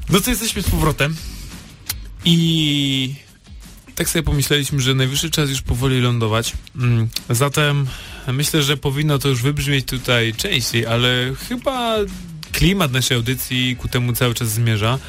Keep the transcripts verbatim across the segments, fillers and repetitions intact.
No to jesteśmy z powrotem i tak sobie pomyśleliśmy, że najwyższy czas już powoli lądować. Zatem myślę, że powinno to już wybrzmieć tutaj częściej, ale chyba klimat naszej audycji ku temu cały czas zmierza,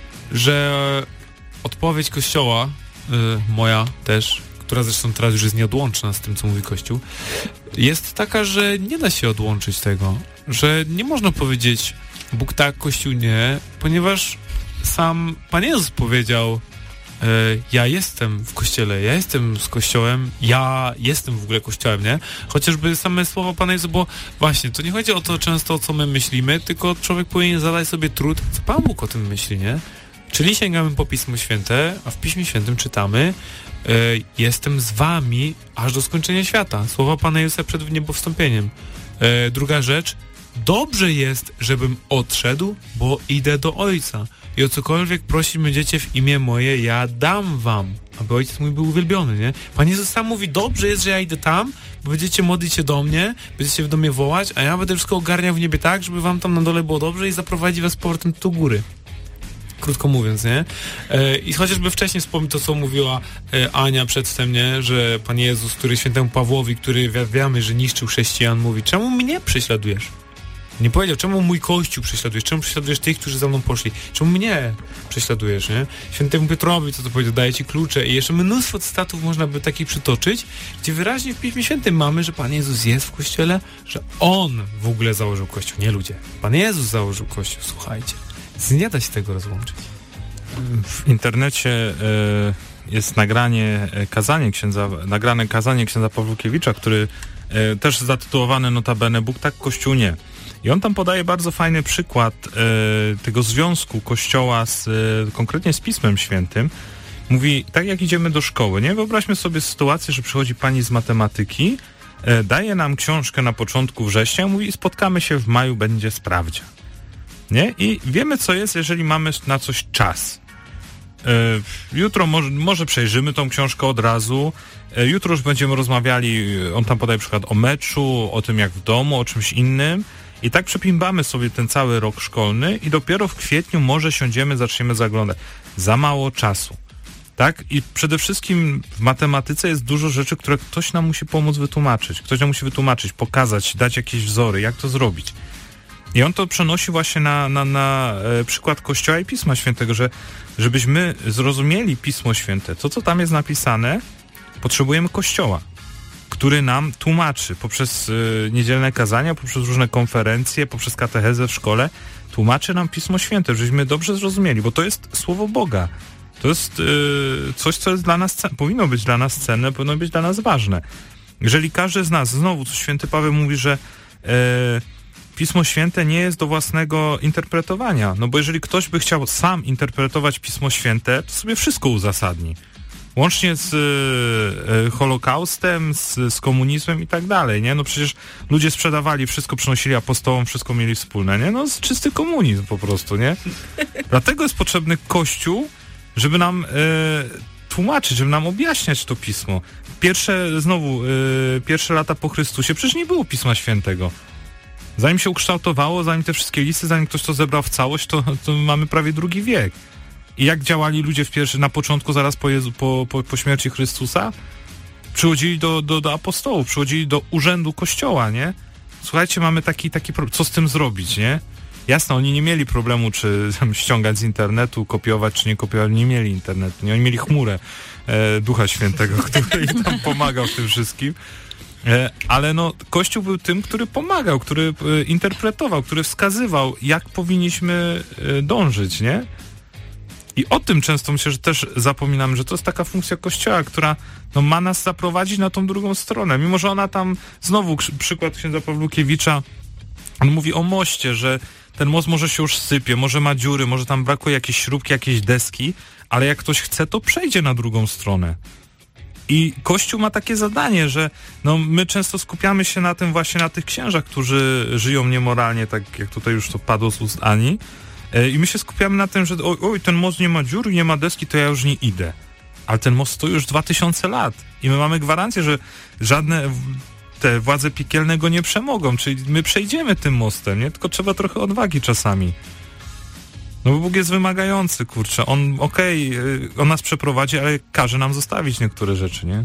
że odpowiedź Kościoła, yy, moja też, która zresztą teraz już jest nieodłączna z tym, co mówi Kościół, jest taka, że nie da się odłączyć tego, że nie można powiedzieć Bóg tak, Kościół nie, ponieważ sam Pan Jezus powiedział, yy, ja jestem w Kościele, ja jestem z Kościołem, ja jestem w ogóle Kościołem, nie? Chociażby same słowa Pana Jezusa, bo właśnie, to nie chodzi o to często, o co my myślimy, tylko człowiek powinien zadać sobie trud, co Pan Bóg o tym myśli, nie? Czyli sięgamy po Pismo Święte, a w Piśmie Świętym czytamy yy, jestem z wami aż do skończenia świata. Słowa Pana Jezusa przed wniebowstąpieniem. Yy, druga rzecz, dobrze jest, żebym odszedł, bo idę do Ojca. I o cokolwiek prosić będziecie w imię moje, ja dam wam, aby Ojciec mój był uwielbiony, nie? Pan Jezus sam mówi, dobrze jest, że ja idę tam, bo będziecie modlić się do mnie, będziecie do mnie wołać, a ja będę wszystko ogarniał w niebie tak, żeby wam tam na dole było dobrze i zaprowadzi was z powrotem do góry. Krótko mówiąc, nie? E, I chociażby wcześniej wspomnę to, co mówiła e, Ania przedtem, nie? Że Pan Jezus, który świętemu Pawłowi, który wiemy, że niszczył chrześcijan, mówi, czemu mnie prześladujesz? Nie powiedział, czemu mój Kościół prześladujesz? Czemu prześladujesz tych, którzy za mną poszli? Czemu mnie prześladujesz, nie? Świętemu Piotrowi, co to powiedział, daje ci klucze i jeszcze mnóstwo cytatów można by takich przytoczyć, gdzie wyraźnie w Piśmie Świętym mamy, że Pan Jezus jest w Kościele, że On w ogóle założył Kościół, nie ludzie. Pan Jezus założył Kościół, słuchajcie. Nie da się tego rozłączyć. W internecie y, jest nagranie kazanie księdza, nagrane kazanie księdza Pawłukiewicza, który y, też zatytułowany notabene Bóg tak, Kościół nie. I on tam podaje bardzo fajny przykład y, tego związku Kościoła z, y, konkretnie z Pismem Świętym. Mówi, tak jak idziemy do szkoły, nie? Wyobraźmy sobie sytuację, że przychodzi pani z matematyki, y, daje nam książkę na początku września, mówi, spotkamy się w maju, będzie sprawdzian. Nie? I wiemy, co jest, jeżeli mamy na coś czas. Yy, jutro może, może przejrzymy tą książkę od razu. Yy, jutro już będziemy rozmawiali, on tam podaje przykład o meczu, o tym jak w domu, o czymś innym. I tak przepimbamy sobie ten cały rok szkolny i dopiero w kwietniu może siądziemy, zaczniemy zaglądać. Za mało czasu. Tak? I przede wszystkim w matematyce jest dużo rzeczy, które ktoś nam musi pomóc wytłumaczyć. Ktoś nam musi wytłumaczyć, pokazać, dać jakieś wzory, jak to zrobić. I on to przenosi właśnie na, na, na e, przykład Kościoła i Pisma Świętego, że żebyśmy zrozumieli Pismo Święte, to co tam jest napisane, potrzebujemy Kościoła, który nam tłumaczy poprzez e, niedzielne kazania, poprzez różne konferencje, poprzez katechezę w szkole, tłumaczy nam Pismo Święte, żebyśmy dobrze zrozumieli, bo to jest Słowo Boga. To jest e, coś, co jest dla nas, powinno być dla nas cenne, powinno być dla nas ważne. Jeżeli każdy z nas, znowu, co święty Paweł mówi, że e, Pismo Święte nie jest do własnego interpretowania, no bo jeżeli ktoś by chciał sam interpretować Pismo Święte, to sobie wszystko uzasadni. Łącznie z y, Holokaustem, z, z komunizmem i tak dalej, nie? No przecież ludzie sprzedawali, wszystko przynosili apostołom, wszystko mieli wspólne, nie? No czysty komunizm po prostu, nie? Dlatego jest potrzebny Kościół, żeby nam y, tłumaczyć, żeby nam objaśniać to Pismo. Pierwsze, znowu, y, pierwsze lata po Chrystusie, przecież nie było Pisma Świętego. Zanim się ukształtowało, zanim te wszystkie listy, zanim ktoś to zebrał w całość, to, to mamy prawie drugi wiek. I jak działali ludzie w pierwszy, na początku, zaraz po, Jezu, po, po, po śmierci Chrystusa? Przychodzili do, do, do apostołów, przychodzili do urzędu Kościoła, nie? Słuchajcie, mamy taki, taki problem, co z tym zrobić, nie? Jasne, oni nie mieli problemu, czy tam, ściągać z internetu, kopiować, czy nie kopiować, nie mieli internetu, nie? Oni mieli chmurę e, Ducha Świętego, który im tam pomagał w tym wszystkim. Ale no, Kościół był tym, który pomagał, który interpretował, który wskazywał, jak powinniśmy dążyć, nie? I o tym często myślę, że też zapominamy, że to jest taka funkcja Kościoła, która no, ma nas zaprowadzić na tą drugą stronę. Mimo że ona tam, znowu przykład księdza Pawłukiewicza, on mówi o moście, że ten most może się już sypie, może ma dziury, może tam brakuje jakiejś śrubki, jakiejś deski, ale jak ktoś chce, to przejdzie na drugą stronę. I Kościół ma takie zadanie, że no, my często skupiamy się na tym właśnie, na tych księżach, którzy żyją niemoralnie, tak jak tutaj już to padło z ust Ani. I my się skupiamy na tym, że oj, oj, ten most nie ma dziur, nie ma deski, to ja już nie idę. Ale ten most stoi już dwa tysiące lat. I my mamy gwarancję, że żadne te władze piekielne go nie przemogą. Czyli my przejdziemy tym mostem, nie? Tylko trzeba trochę odwagi czasami. No bo Bóg jest wymagający, kurczę. On, okej, okay, on nas przeprowadzi, ale każe nam zostawić niektóre rzeczy, nie?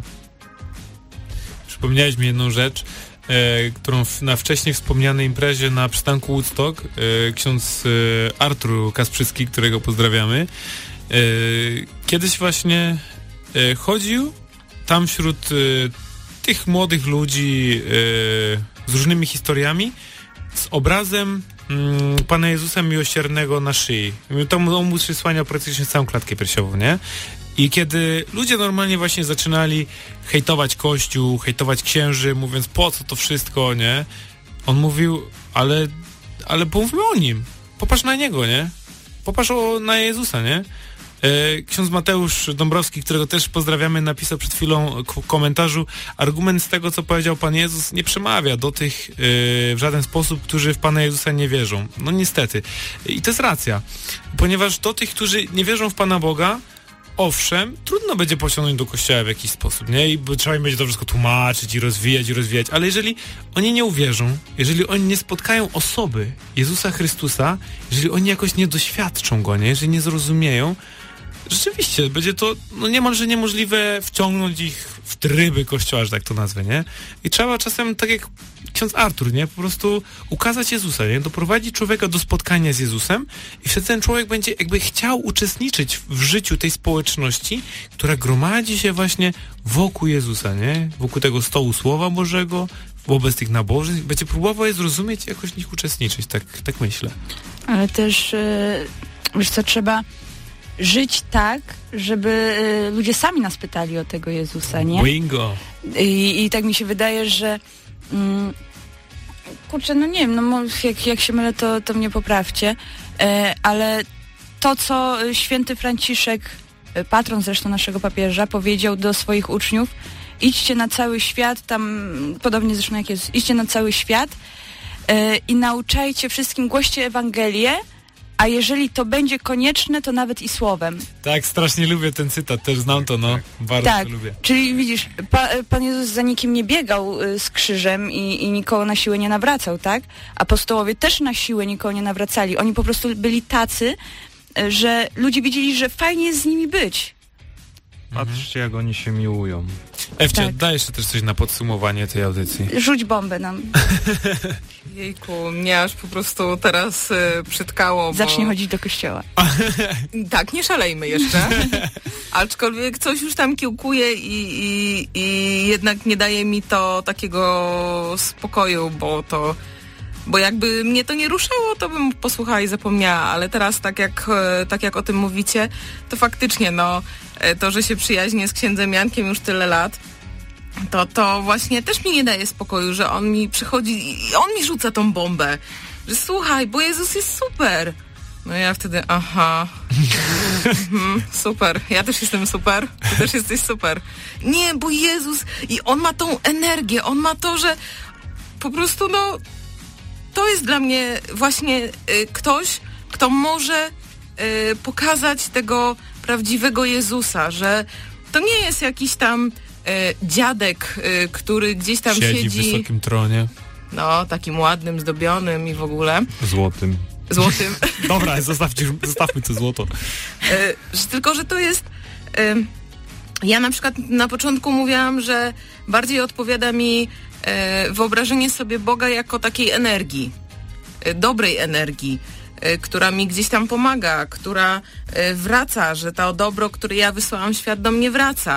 Przypomniałeś mi jedną rzecz, e, którą w, na wcześniej wspomnianej imprezie na przystanku Woodstock e, ksiądz e, Artur Kasprzycki, którego pozdrawiamy, e, kiedyś właśnie e, chodził tam wśród e, tych młodych ludzi e, z różnymi historiami z obrazem mm, Pana Jezusa Miłosiernego na szyi. To on mu przysłaniał praktycznie całą klatkę piersiową, nie? I kiedy ludzie normalnie właśnie zaczynali hejtować Kościół, hejtować księży, mówiąc po co to wszystko, nie? On mówił, ale, ale pomówmy o nim. Popatrz na niego, nie? Popatrz o, na Jezusa, nie? E, ksiądz Mateusz Dąbrowski, którego też pozdrawiamy, napisał przed chwilą k- komentarzu: argument z tego, co powiedział Pan Jezus, nie przemawia do tych e, w żaden sposób, którzy w Pana Jezusa nie wierzą. No niestety. I to jest racja. Ponieważ do tych, którzy nie wierzą w Pana Boga, owszem, trudno będzie pociągnąć do kościoła w jakiś sposób, nie? I trzeba im będzie to wszystko tłumaczyć i rozwijać i rozwijać, ale jeżeli oni nie uwierzą, jeżeli oni nie spotkają osoby Jezusa Chrystusa, jeżeli oni jakoś nie doświadczą Go, nie? Jeżeli nie zrozumieją, rzeczywiście będzie to no niemalże niemożliwe wciągnąć ich w tryby kościoła, że tak to nazwę, nie? I trzeba czasem, tak jak ksiądz Artur, nie? Po prostu ukazać Jezusa, nie? Doprowadzić człowieka do spotkania z Jezusem i wtedy ten człowiek będzie jakby chciał uczestniczyć w życiu tej społeczności, która gromadzi się właśnie wokół Jezusa, nie? Wokół tego stołu Słowa Bożego, wobec tych nabożeństw. Będzie próbował je zrozumieć i jakoś w nich uczestniczyć, tak, tak myślę. Ale też, yy, wiesz co, trzeba żyć tak, żeby y, ludzie sami nas pytali o tego Jezusa, nie? Bingo! I, i tak mi się wydaje, że mm, kurczę, no nie wiem, no jak, jak się mylę, to, to mnie poprawcie, e, ale to, co święty Franciszek, patron zresztą naszego papieża, powiedział do swoich uczniów: idźcie na cały świat, tam podobnie zresztą jak jest, idźcie na cały świat e, i nauczajcie wszystkim, głoście Ewangelię, a jeżeli to będzie konieczne, to nawet i słowem. Tak, strasznie lubię ten cytat, też znam to, no. Bardzo tak, to lubię. Czyli widzisz, pa, Pan Jezus za nikim nie biegał y, z krzyżem i, i nikogo na siłę nie nawracał, tak? Apostołowie też na siłę nikogo nie nawracali. Oni po prostu byli tacy, y, że ludzie widzieli, że fajnie jest z nimi być. Patrzcie, jak oni się miłują. Ewcia, tak. daj jeszcze też coś na podsumowanie tej audycji. Rzuć bombę nam. Jejku, mnie aż po prostu teraz y, przytkało, bo... Zacznie chodzić do kościoła. Tak, nie szalejmy jeszcze. Aczkolwiek coś już tam kiełkuje i, i, i jednak nie daje mi to takiego spokoju, bo to... Bo jakby mnie to nie ruszało, to bym posłuchała i zapomniała, ale teraz tak jak, tak jak o tym mówicie, to faktycznie no, to, że się przyjaźnię z księdzem Jankiem już tyle lat, to, to właśnie też mi nie daje spokoju, że on mi przychodzi i on mi rzuca tą bombę, że słuchaj, bo Jezus jest super. No ja wtedy, aha, mhm, super, ja też jestem super, ty też jesteś super. Nie, bo Jezus, i on ma tą energię, on ma to, że po prostu no, to jest dla mnie właśnie y, ktoś, kto może y, pokazać tego prawdziwego Jezusa, że to nie jest jakiś tam y, dziadek, y, który gdzieś tam siedzi... Siedzi w wysokim tronie. No, takim ładnym, zdobionym i w ogóle. Złotym. Złotym. Dobra, zostawcie, zostawmy to złoto. y, że, tylko, że to jest... Y, ja na przykład na początku mówiłam, że bardziej odpowiada mi y, wyobrażenie sobie Boga jako takiej energii, y, dobrej energii, y, która mi gdzieś tam pomaga, która y, wraca, że to dobro, które ja wysłałam w świat, do mnie wraca.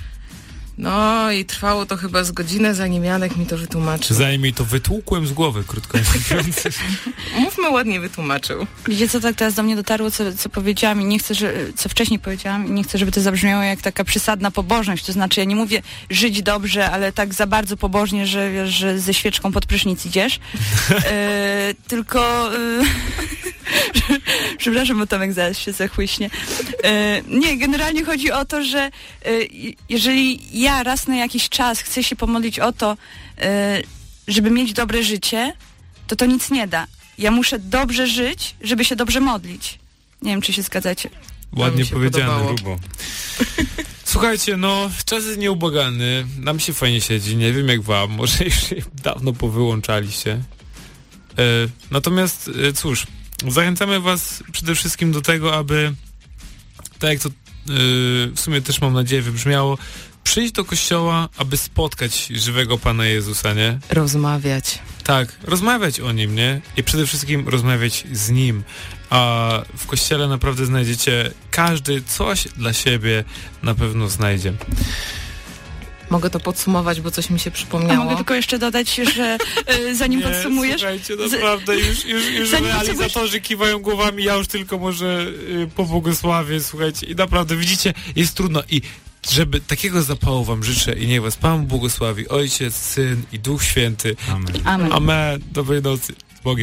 No i trwało to chyba z godzinę, zanim Janek mi to wytłumaczył. Zanim mi to wytłukłem z głowy, krótko mówiąc. Mówmy, ładnie wytłumaczył. Wiecie co, tak teraz do mnie dotarło, co, co powiedziałam i nie chcę, że, co wcześniej powiedziałam i nie chcę, żeby to zabrzmiało jak taka przesadna pobożność, to znaczy ja nie mówię żyć dobrze, ale tak za bardzo pobożnie, że wiesz, że ze świeczką pod prysznic idziesz, e, tylko e, przepraszam, bo Tomek zaraz się zachłyśnie. E, nie, generalnie chodzi o to, że e, jeżeli ja raz na jakiś czas chcę się pomodlić o to, e, żeby mieć dobre życie, to to nic nie da. Ja muszę dobrze żyć, żeby się dobrze modlić. Nie wiem, czy się zgadzacie. Ładnie powiedziane. Grubo. Słuchajcie, no, czas jest nieubłagany. Nam się fajnie siedzi, nie wiem jak wam. Może już się dawno powyłączaliście. E, natomiast, e, cóż, zachęcamy was przede wszystkim do tego, aby tak jak to yy, w sumie też mam nadzieję wybrzmiało, przyjść do kościoła, aby spotkać żywego Pana Jezusa, nie? Rozmawiać. Tak, rozmawiać o Nim, nie? I przede wszystkim rozmawiać z Nim. A w kościele naprawdę znajdziecie, każdy coś dla siebie na pewno znajdzie. Mogę to podsumować, bo coś mi się przypomniało. A mogę tylko jeszcze dodać, że y, zanim Nie, podsumujesz... słuchajcie, naprawdę, już, już, już realizatorzy kiwają głowami, ja już tylko może y, pobłogosławię, słuchajcie, i naprawdę, widzicie, jest trudno i żeby takiego zapału wam życzę i niech was Pan błogosławi, Ojciec, Syn i Duch Święty. Amen. Amen. Amen. Dobrej nocy.